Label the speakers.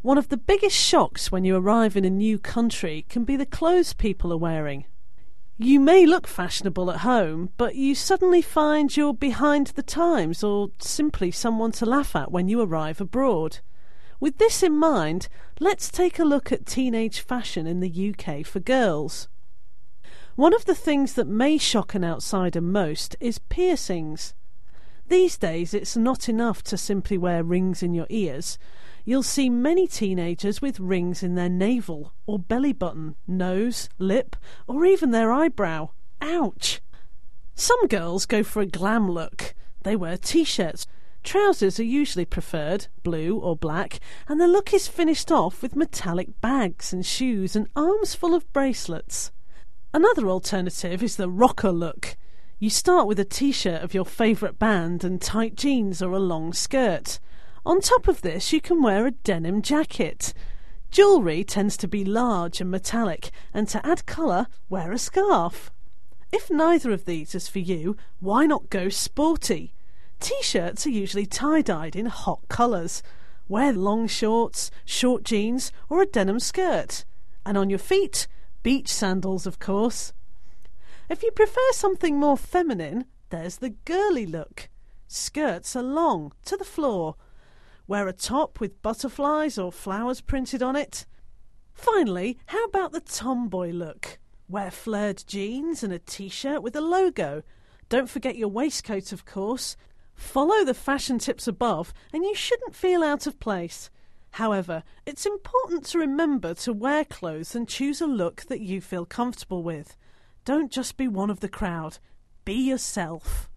Speaker 1: One of the biggest shocks when you arrive in a new country can be the clothes people are wearing. You may look fashionable at home, but you suddenly find you're behind the times or simply someone to laugh at when you arrive abroad. With this in mind, let's take a look at teenage fashion in the UK for girls. One of the things that may shock an outsider most is piercings. These days it's not enough to simply wear rings in your ears. You'll see many teenagers with rings in their navel or belly button, nose, lip, or even their eyebrow. Ouch! Some girls go for a glam look. They wear t-shirts. Trousers are usually preferred, blue or black, and the look is finished off with metallic bags and shoes and arms full of bracelets. Another alternative is the rocker look. You start with a t-shirt of your favourite band and tight jeans or a long skirt. On top of this, you can wear a denim jacket. Jewellery tends to be large and metallic, and to add colour, wear a scarf. If neither of these is for you, why not go sporty? T-shirts are usually tie-dyed in hot colours. Wear long shorts, short jeans, or a denim skirt. And on your feet, beach sandals, of course. If you prefer something more feminine, there's the girly look. Skirts are long, to the floor. Wear a top with butterflies or flowers printed on it. Finally, how about the tomboy look? Wear flared jeans and a t-shirt with a logo. Don't forget your waistcoat, of course. Follow the fashion tips above and you shouldn't feel out of place. However, it's important to remember to wear clothes and choose a look that you feel comfortable with. Don't just be one of the crowd. Be yourself.